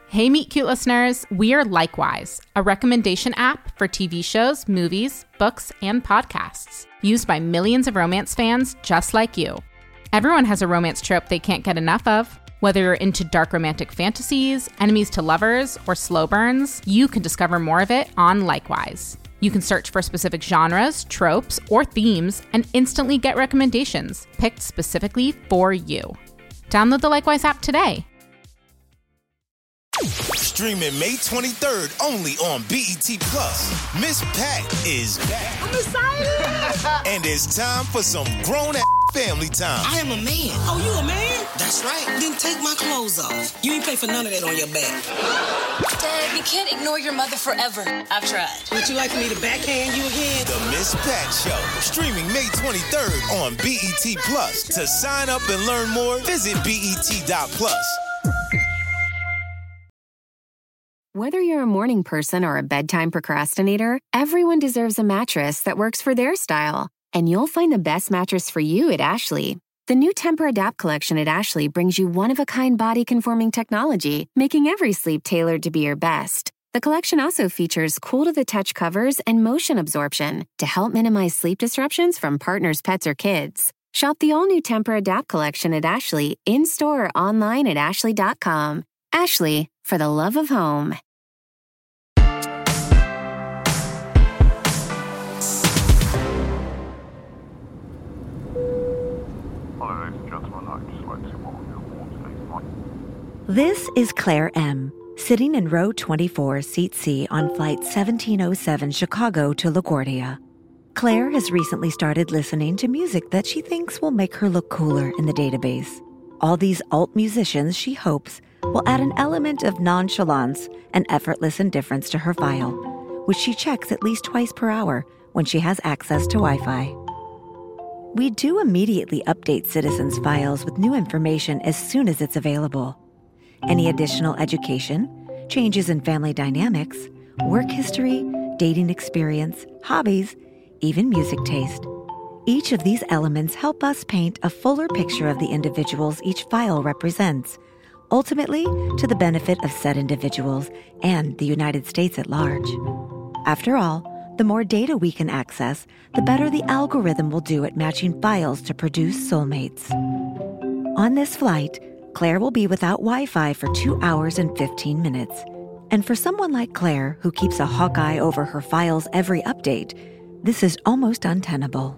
Hey, Meet Cute listeners, we are Likewise, a recommendation app for TV shows, movies, books, and podcasts, used by millions of romance fans just like you. Everyone has a romance trope they can't get enough of. Whether you're into dark romantic fantasies, enemies to lovers, or slow burns, you can discover more of it on Likewise. You can search for specific genres, tropes, or themes, and instantly get recommendations picked specifically for you. Download the Likewise app today. Streaming May 23rd only on BET Plus. Miss Pat is back. I'm excited! And it's time for some grown-ass family time. I am a man. Oh, you a man? That's right. Then take my clothes off. You ain't pay for none of that on your back. Dad, you can't ignore your mother forever. I've tried. Would you like for me to backhand you again? The Miss Pat Show. Streaming May 23rd on BET Plus. To sign up and learn more, visit BET.plus. Whether you're a morning person or a bedtime procrastinator, everyone deserves a mattress that works for their style. And you'll find the best mattress for you at Ashley. The new Tempur-Adapt collection at Ashley brings you one-of-a-kind body-conforming technology, making every sleep tailored to be your best. The collection also features cool-to-the-touch covers and motion absorption to help minimize sleep disruptions from partners, pets, or kids. Shop the all-new Tempur-Adapt collection at Ashley, in-store or online at ashley.com. Ashley, for the love of home. This is Claire M., sitting in row 24, seat C on flight 1707 Chicago to LaGuardia. Claire has recently started listening to music that she thinks will make her look cooler in the database. All these alt musicians, she hopes, will add an element of nonchalance and effortless indifference to her file, which she checks at least twice per hour when she has access to Wi-Fi. We do immediately update citizens' files with new information as soon as it's available. Any additional education, changes in family dynamics, work history, dating experience, hobbies, even music taste. Each of these elements help us paint a fuller picture of the individuals each file represents, ultimately to the benefit of said individuals and the United States at large. After all, the more data we can access, the better the algorithm will do at matching files to produce soulmates. On this flight, Claire will be without Wi-Fi for 2 hours and 15 minutes. And for someone like Claire, who keeps a hawk eye over her files every update, this is almost untenable.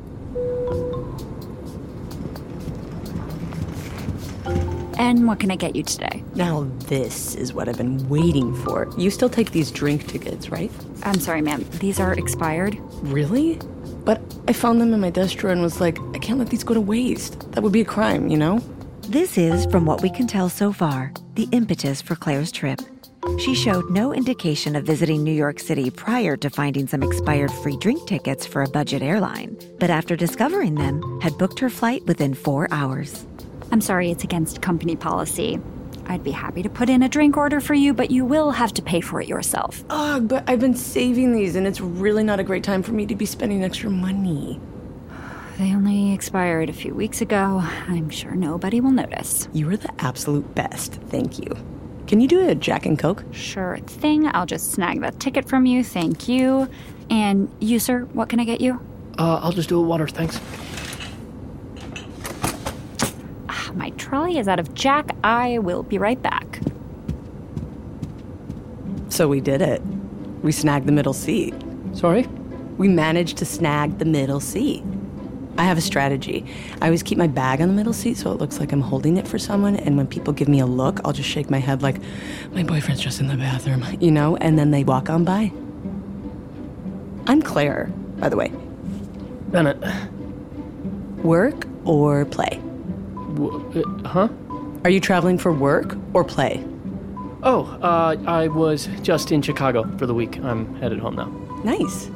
And what can I get you today? Now this is what I've been waiting for. You still take these drink tickets, right? I'm sorry, ma'am. These are expired. Really? But I found them in my desk drawer and was like, I can't let these go to waste. That would be a crime, you know? This is, from what we can tell so far, the impetus for Claire's trip. She showed no indication of visiting New York City prior to finding some expired free drink tickets for a budget airline, but after discovering them, had booked her flight within 4 hours. I'm sorry, it's against company policy. I'd be happy to put in a drink order for you, but you will have to pay for it yourself. Ugh, but I've been saving these, and it's really not a great time for me to be spending extra money. They only expired a few weeks ago. I'm sure nobody will notice. You are the absolute best. Thank you. Can you do a Jack and Coke? Sure thing. I'll just snag that ticket from you. Thank you. And you, sir, what can I get you? I'll just do a water, thanks. My trolley is out of Jack. I will be right back. So we did it. We snagged the middle seat. Sorry? We managed to snag the middle seat. I have a strategy. I always keep my bag on the middle seat so it looks like I'm holding it for someone, and when people give me a look, I'll just shake my head like, my boyfriend's just in the bathroom, you know, and then they walk on by. I'm Claire, by the way. Bennett. Work or play? Huh? Are you traveling for work or play? Oh, I was just in Chicago for the week. I'm headed home now. Nice.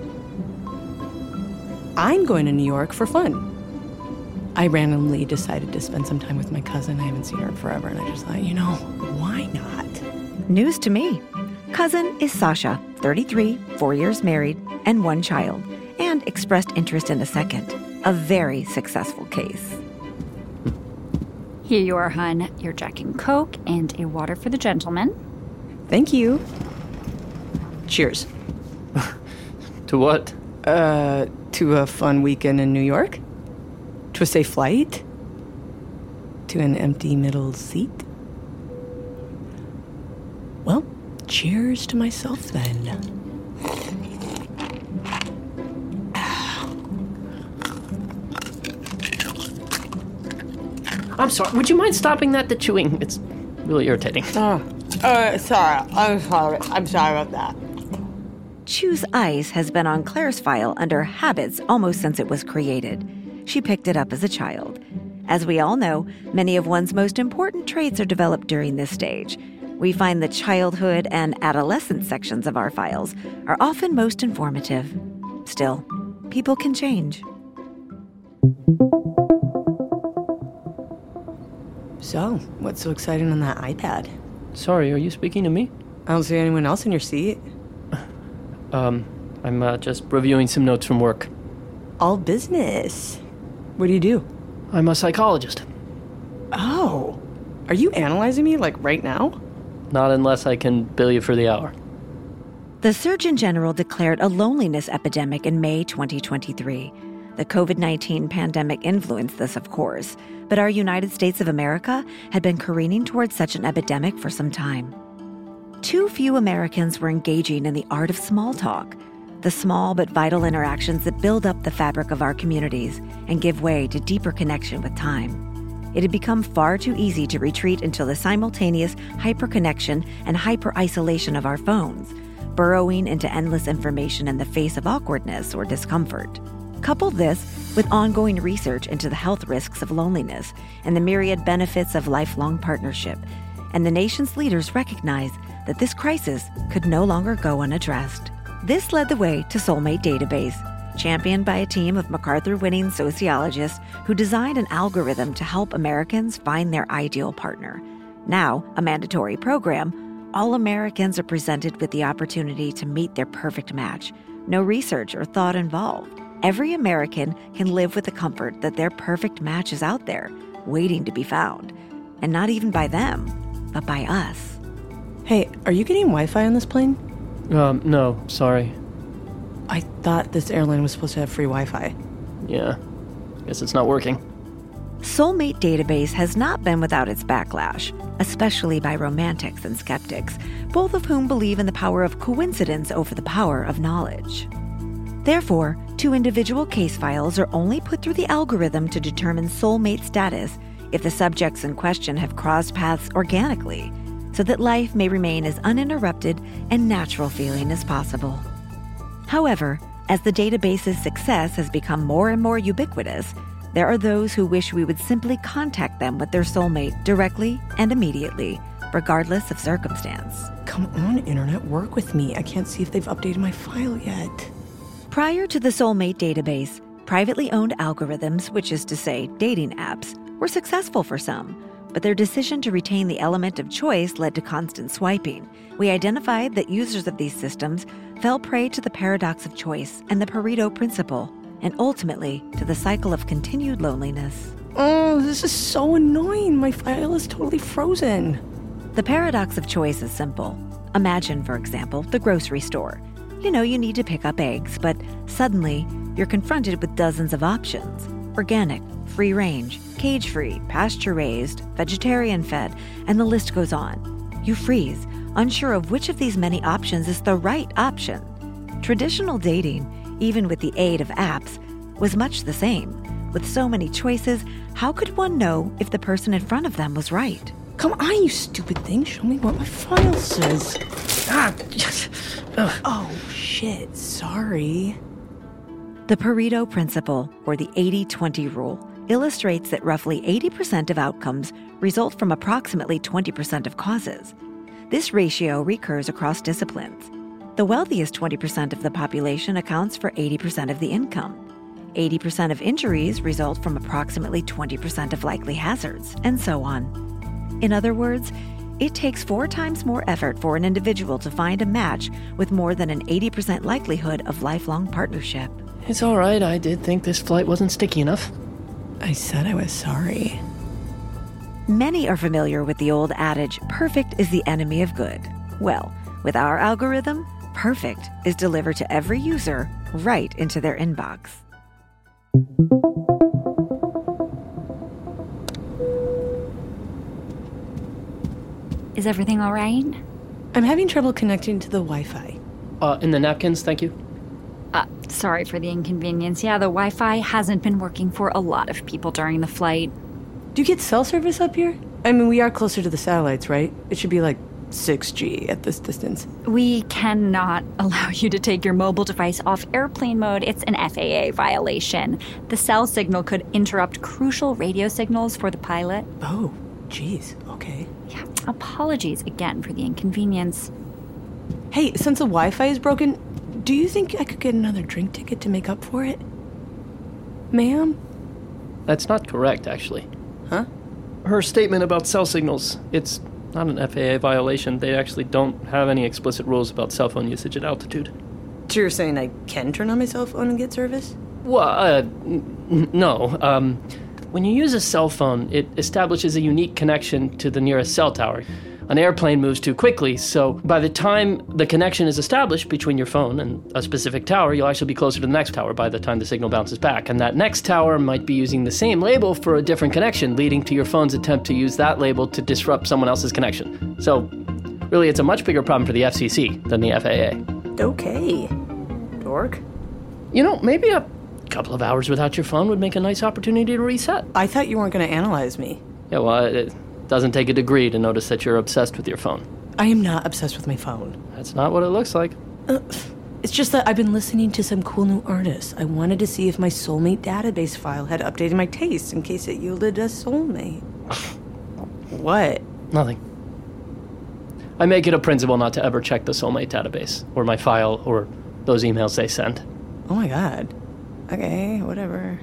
I'm going to New York for fun. I randomly decided to spend some time with my cousin. I haven't seen her in forever, and I just thought, you know, why not? News to me. Cousin is Sasha, 33, 4 years married, and 1 child, and expressed interest in a second. A very successful case. Here you are, hon. Your Jack and Coke and a water for the gentleman. Thank you. Cheers. To what? To a fun weekend in New York? To a safe flight? To an empty middle seat? Well, cheers to myself then. I'm sorry. Would you mind stopping that? The chewing. It's really irritating. Sorry. I'm sorry. I'm sorry about that. Choose Ice has been on Claire's file under habits almost since it was created. She picked it up as a child. As we all know, many of one's most important traits are developed during this stage. We find the childhood and adolescent sections of our files are often most informative. Still, people can change. So, what's so exciting on that iPad? Sorry, are you speaking to me? I don't see anyone else in your seat. I'm just reviewing some notes from work. All business. What do you do? I'm a psychologist. Oh. Are you analyzing me, like, right now? Not unless I can bill you for the hour. The Surgeon General declared a loneliness epidemic in May 2023. The COVID-19 pandemic influenced this, of course, but our United States of America had been careening towards such an epidemic for some time. Too few Americans were engaging in the art of small talk, the small but vital interactions that build up the fabric of our communities and give way to deeper connection with time. It had become far too easy to retreat into the simultaneous hyperconnection and hyper-isolation of our phones, burrowing into endless information in the face of awkwardness or discomfort. Couple this with ongoing research into the health risks of loneliness and the myriad benefits of lifelong partnership, and the nation's leaders recognize that this crisis could no longer go unaddressed. This led the way to Soulmate Database, championed by a team of MacArthur-winning sociologists who designed an algorithm to help Americans find their ideal partner. Now, a mandatory program, all Americans are presented with the opportunity to meet their perfect match. No research or thought involved. Every American can live with the comfort that their perfect match is out there, waiting to be found. And not even by them, but by us. Hey, are you getting Wi-Fi on this plane? No, sorry. I thought this airline was supposed to have free Wi-Fi. Yeah, guess it's not working. Soulmate Database has not been without its backlash, especially by romantics and skeptics, both of whom believe in the power of coincidence over the power of knowledge. Therefore, 2 individual case files are only put through the algorithm to determine soulmate status if the subjects in question have crossed paths organically, so that life may remain as uninterrupted and natural feeling as possible. However, as the database's success has become more and more ubiquitous, there are those who wish we would simply contact them with their soulmate directly and immediately, regardless of circumstance. Come on, Internet, work with me. I can't see if they've updated my file yet. Prior to the Soulmate Database, privately owned algorithms, which is to say dating apps, were successful for some, but their decision to retain the element of choice led to constant swiping. We identified that users of these systems fell prey to the paradox of choice and the Pareto principle, and ultimately to the cycle of continued loneliness. Oh, this is so annoying. My file is totally frozen. The paradox of choice is simple. Imagine, for example, the grocery store. You know you need to pick up eggs, but suddenly you're confronted with dozens of options. Organic, free-range, cage-free, pasture-raised, vegetarian-fed, and the list goes on. You freeze, unsure of which of these many options is the right option. Traditional dating, even with the aid of apps, was much the same. With so many choices, how could one know if the person in front of them was right? Come on, you stupid thing. Show me what my file says. Oh, shit. Sorry. The Pareto principle, or the 80-20 rule, illustrates that roughly 80% of outcomes result from approximately 20% of causes. This ratio recurs across disciplines. The wealthiest 20% of the population accounts for 80% of the income. 80% of injuries result from approximately 20% of likely hazards, and so on. In other words, it takes 4 times more effort for an individual to find a match with more than an 80% likelihood of lifelong partnership. It's all right. I did think this flight wasn't sticky enough. I said I was sorry. Many are familiar with the old adage, perfect is the enemy of good. Well, with our algorithm, perfect is delivered to every user right into their inbox. Is everything all right? I'm having trouble connecting to the Wi-Fi. In the napkins, thank you. Sorry for the inconvenience. Yeah, the Wi-Fi hasn't been working for a lot of people during the flight. Do you get cell service up here? I mean, we are closer to the satellites, right? It should be like 6G at this distance. We cannot allow you to take your mobile device off airplane mode. It's an FAA violation. The cell signal could interrupt crucial radio signals for the pilot. Oh, geez. Okay. Yeah, apologies again for the inconvenience. Hey, since the Wi-Fi is broken, do you think I could get another drink ticket to make up for it? Ma'am? That's not correct, actually. Huh? Her statement about cell signals, it's not an FAA violation. They actually don't have any explicit rules about cell phone usage at altitude. So you're saying I can turn on my cell phone and get service? Well, no. When you use a cell phone, it establishes a unique connection to the nearest cell tower. An airplane moves too quickly, so by the time the connection is established between your phone and a specific tower, you'll actually be closer to the next tower by the time the signal bounces back. And that next tower might be using the same label for a different connection, leading to your phone's attempt to use that label to disrupt someone else's connection. So, really, it's a much bigger problem for the FCC than the FAA. Okay. Dork. You know, maybe a couple of hours without your phone would make a nice opportunity to reset. I thought you weren't going to analyze me. Yeah, well, it doesn't take a degree to notice that you're obsessed with your phone. I am not obsessed with my phone. That's not what it looks like. It's just that I've been listening to some cool new artists. I wanted to see if my soulmate database file had updated my taste in case it yielded a soulmate. What? Nothing. I make it a principle not to ever check the soulmate database, or my file, or those emails they send. Oh my god. Okay, whatever.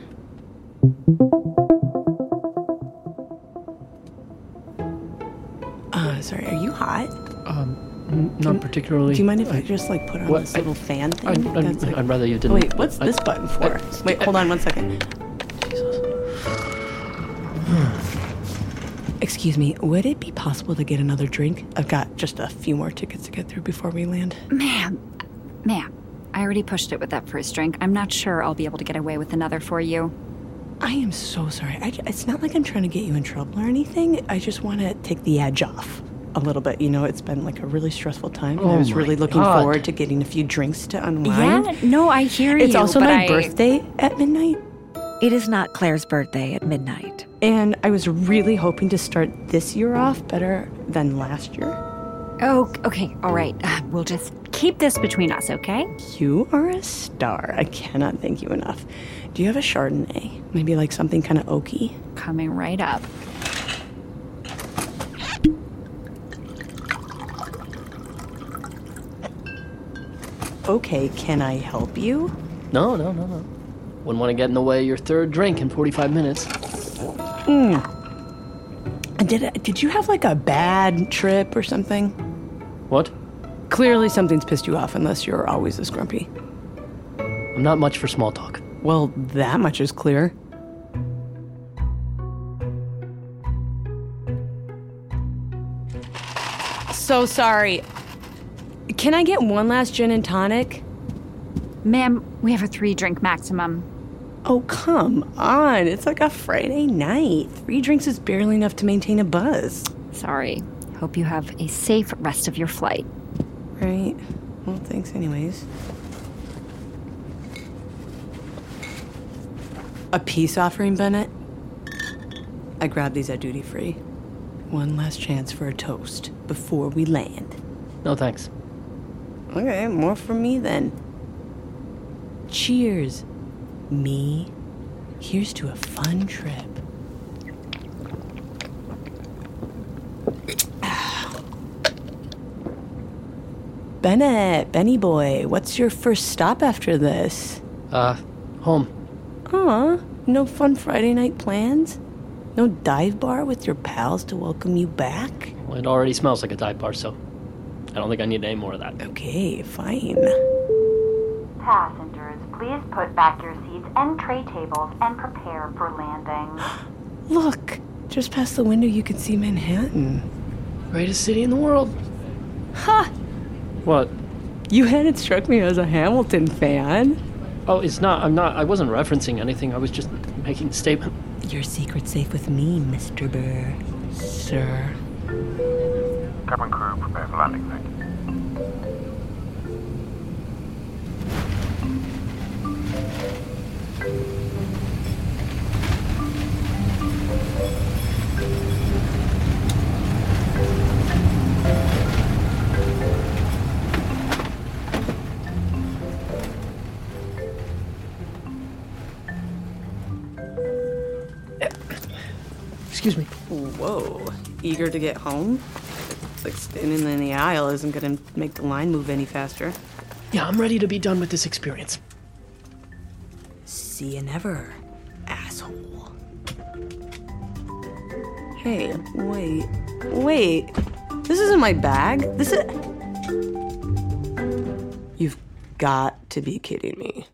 Sorry, are you hot? Not particularly. Do you mind if I just, put on this little fan thing? I'd rather you didn't. Wait, what's this button for? Wait, hold on 1 second. Jesus. Excuse me, would it be possible to get another drink? I've got just a few more tickets to get through before we land. Ma'am, I already pushed it with that first drink. I'm not sure I'll be able to get away with another for you. I am so sorry. It's not like I'm trying to get you in trouble or anything. I just want to take the edge off a little bit. You know, it's been a really stressful time. I was really looking forward to getting a few drinks to unwind. Yeah, no, I hear you. It's also my birthday at midnight. It is not Claire's birthday at midnight. And I was really hoping to start this year off better than last year. Oh, okay, all right. We'll just keep this between us, okay? You are a star. I cannot thank you enough. Do you have a Chardonnay? Maybe something kind of oaky? Coming right up. Okay, can I help you? No. Wouldn't want to get in the way of your third drink in 45 minutes. Did you have a bad trip or something? What? Clearly something's pissed you off unless you're always this grumpy. I'm not much for small talk. Well, that much is clear. So sorry. Can I get one last gin and tonic? Ma'am, we have a 3-drink maximum. Oh, come on. It's a Friday night. 3 drinks is barely enough to maintain a buzz. Sorry. Hope you have a safe rest of your flight. Right. Well, thanks anyways. A peace offering, Bennett? I grabbed these at duty free. One last chance for a toast before we land. No thanks. Okay, more from me then. Cheers, me. Here's to a fun trip. Bennett, Benny boy, what's your first stop after this? Home. Aw, no fun Friday night plans? No dive bar with your pals to welcome you back? Well, it already smells like a dive bar, so I don't think I need any more of that. Okay, fine. Passengers, please put back your seats and tray tables and prepare for landing. Look, Just past the window, you can see Manhattan. Greatest city in the world. Ha! What? You hadn't struck me as a Hamilton fan. Oh, it's not. I wasn't referencing anything. I was just making a statement. Your secret's safe with me, Mr. Burr. Sir. Cabin crew, prepare for landing, thank you. Excuse me. Whoa. Eager to get home? It's like standing in the aisle isn't gonna make the line move any faster. Yeah, I'm ready to be done with this experience. See you never, asshole. Hey, wait. This isn't my bag. This is... You've got to be kidding me.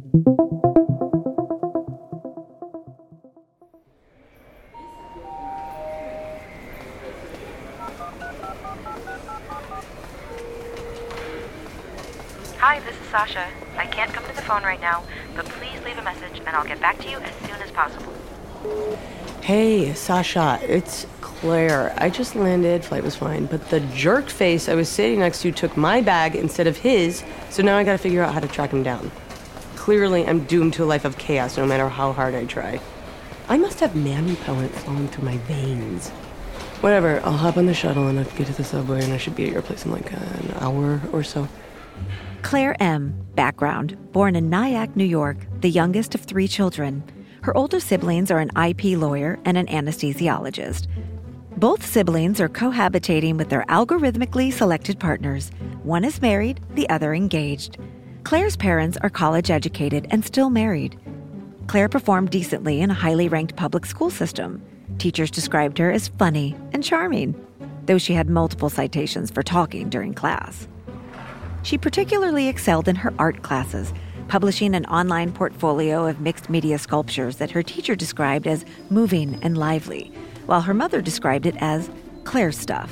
Hi, this is Sasha. I can't come to the phone right now, but please leave a message and I'll get back to you as soon as possible. Hey, Sasha, it's Claire. I just landed, flight was fine, but the jerk face I was sitting next to took my bag instead of his, so now I gotta figure out how to track him down. Clearly, I'm doomed to a life of chaos no matter how hard I try. I must have man repellent flowing through my veins. Whatever, I'll hop on the shuttle and I'll get to the subway and I should be at your place in like an hour or so. Claire M., background, born in Nyack, New York, the youngest of 3 children. Her older siblings are an IP lawyer and an anesthesiologist. Both siblings are cohabitating with their algorithmically selected partners. One is married, the other engaged. Claire's parents are college-educated and still married. Claire performed decently in a highly ranked public school system. Teachers described her as funny and charming, though she had multiple citations for talking during class. She particularly excelled in her art classes, publishing an online portfolio of mixed media sculptures that her teacher described as moving and lively, while her mother described it as Claire stuff.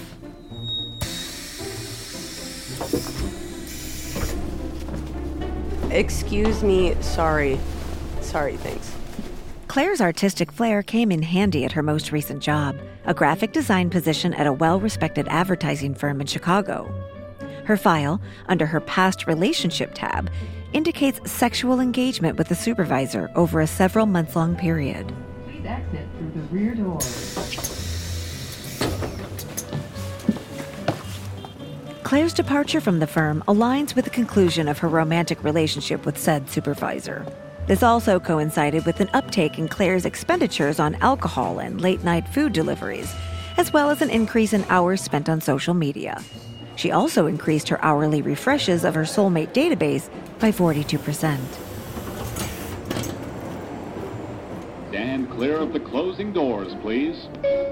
Excuse me, sorry, thanks. Claire's artistic flair came in handy at her most recent job, a graphic design position at a well-respected advertising firm in Chicago. Her file, under her past relationship tab, indicates sexual engagement with the supervisor over a several-month-long period. Please exit through the rear door. Claire's departure from the firm aligns with the conclusion of her romantic relationship with said supervisor. This also coincided with an uptake in Claire's expenditures on alcohol and late-night food deliveries, as well as an increase in hours spent on social media. She also increased her hourly refreshes of her soulmate database by 42%. Stand clear of the closing doors, please.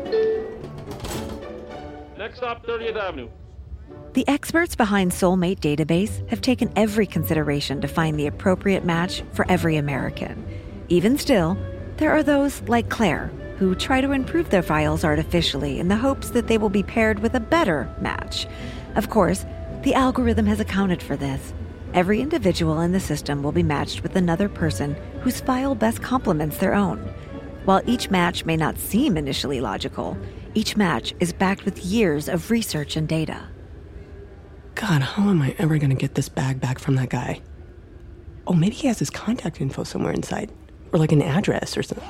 Next stop, 30th Avenue. The experts behind Soulmate Database have taken every consideration to find the appropriate match for every American. Even still, there are those like Claire who try to improve their files artificially in the hopes that they will be paired with a better match. Of course, the algorithm has accounted for this. Every individual in the system will be matched with another person whose file best complements their own. While each match may not seem initially logical, each match is backed with years of research and data. God, how am I ever gonna get this bag back from that guy? Oh, maybe he has his contact info somewhere inside. Or like an address or something.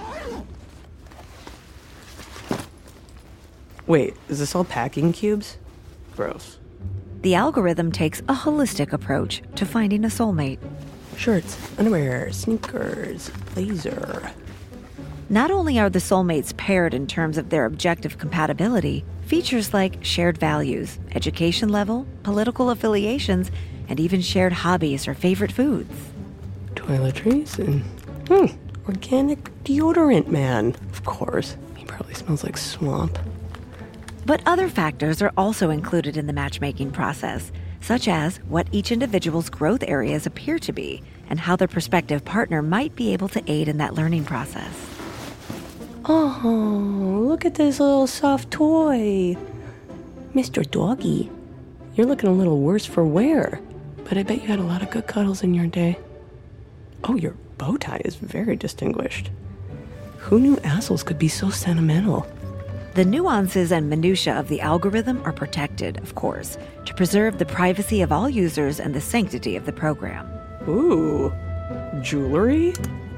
Wait, is this all packing cubes? Gross. The algorithm takes a holistic approach to finding a soulmate. Shirts, underwear, sneakers, blazer. Not only are the soulmates paired in terms of their objective compatibility, features like shared values, education level, political affiliations, and even shared hobbies or favorite foods. Toiletries and organic deodorant man. Of course, he probably smells like swamp. But other factors are also included in the matchmaking process, such as what each individual's growth areas appear to be and how their prospective partner might be able to aid in that learning process. Oh, look at this little soft toy. Mr. Doggy, you're looking a little worse for wear, but I bet you had a lot of good cuddles in your day. Oh, your bow tie is very distinguished. Who knew assholes could be so sentimental? The nuances and minutiae of the algorithm are protected, of course, to preserve the privacy of all users and the sanctity of the program. Ooh, jewelry?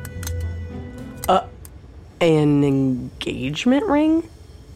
An engagement ring?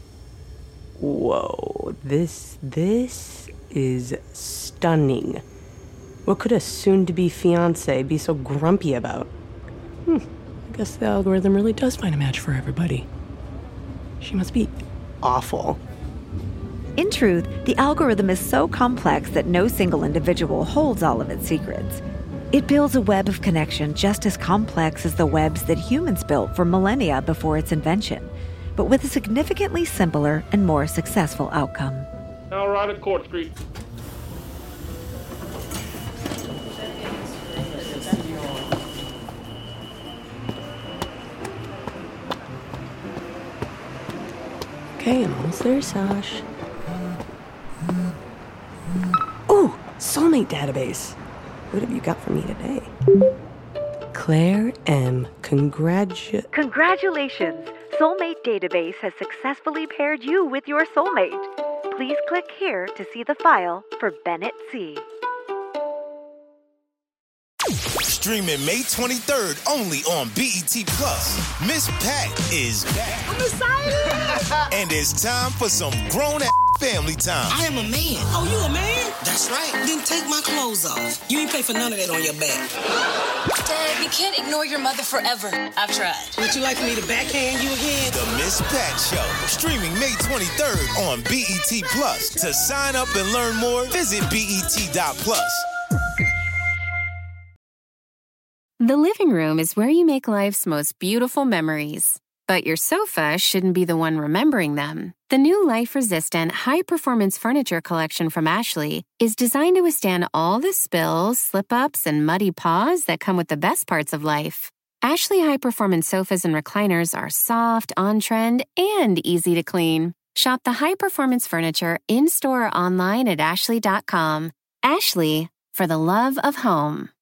Whoa, this is stunning. What could a soon-to-be fiancé be so grumpy about? I guess the algorithm really does find a match for everybody. She must be awful. In truth, the algorithm is so complex that no single individual holds all of its secrets. It builds a web of connection just as complex as the webs that humans built for millennia before its invention, but with a significantly simpler and more successful outcome. Now right at Court Street. Okay, I'm almost there, Sash. Ooh, soulmate database. What have you got for me today? Claire M. Congratulations! Soulmate Database has successfully paired you with your soulmate. Please click here to see the file for Bennett C. Streaming May 23rd only on BET Plus. Miss Pat is back. I'm excited! And it's time for some grown-ass family time. I am a man. Oh, you a man? That's right. Then take my clothes off. You ain't pay for none of that on your back. Dad, you can't ignore your mother forever. I've tried. Would you like for me to backhand you again? The Miss Pat Show. Streaming May 23rd on BET Plus. To sign up and learn more, visit BET.plus. The living room is where you make life's most beautiful memories. But your sofa shouldn't be the one remembering them. The new life-resistant, high-performance furniture collection from Ashley is designed to withstand all the spills, slip-ups, and muddy paws that come with the best parts of life. Ashley high-performance sofas and recliners are soft, on-trend, and easy to clean. Shop the high-performance furniture in-store or online at ashley.com. Ashley, for the love of home.